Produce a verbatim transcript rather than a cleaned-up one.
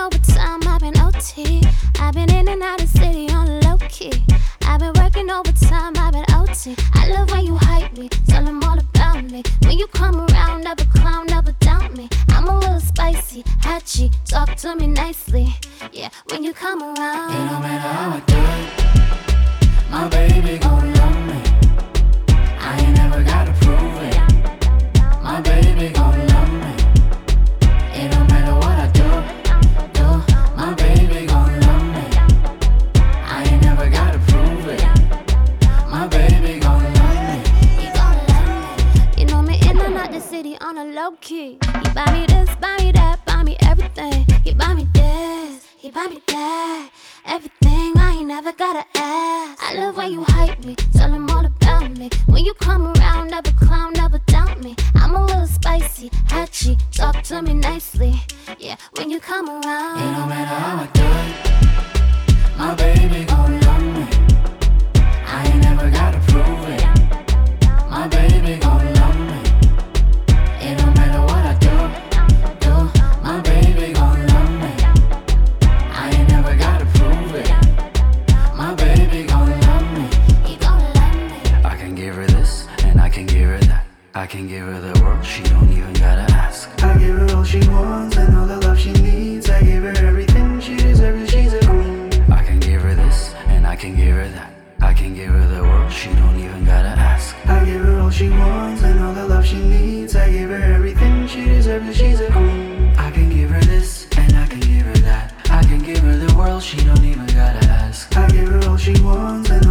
overtime, I've been O T. I've been in and out of the city on the low key. I've been working overtime, I've been O T. I love when you hype me, tell them all about me. When you come around, never clown, never doubt me. I'm a little spicy, hatchy, talk to me nicely. Yeah, when you come around, it don't matter how I do it, my baby gon' love me. I ain't never gotta prove it, my baby gon' love me. It don't matter what I do, do, my baby gon' love me. I ain't never gotta prove it, my baby gon' love me. He gon' love me. You know me in and out the city on a low key. He buy me this, buy me that, buy me everything. He buy me this, he buy me that. Everything, I ain't never gotta ask. I love when you hype me, tell them all about me. When you come around, never clown, never doubt me. I'm a little spicy, hatchy, talk to me nicely. Yeah, when you come around, it don't matter how I do it, my baby gon' love me. I ain't never gotta prove it, my baby gon' love me. It don't matter what I do, do, my baby gon' love me. I ain't never gotta prove it, my baby gon' love me. he gon' love me. I can give her this, and I can give her that. I can give her the world, she don't even gotta ask. I give her all she wants and all the love she needs. I give her everything she deserves, she's a queen. I can give her this, and I can give her that. I can give her the world, she don't even gotta ask. I give her all she wants and all the love she needs. I give her everything she deserves, she's a queen. I can give her this, and I can give her that. I can give her the world, she don't even gotta ask. I give her all she wants and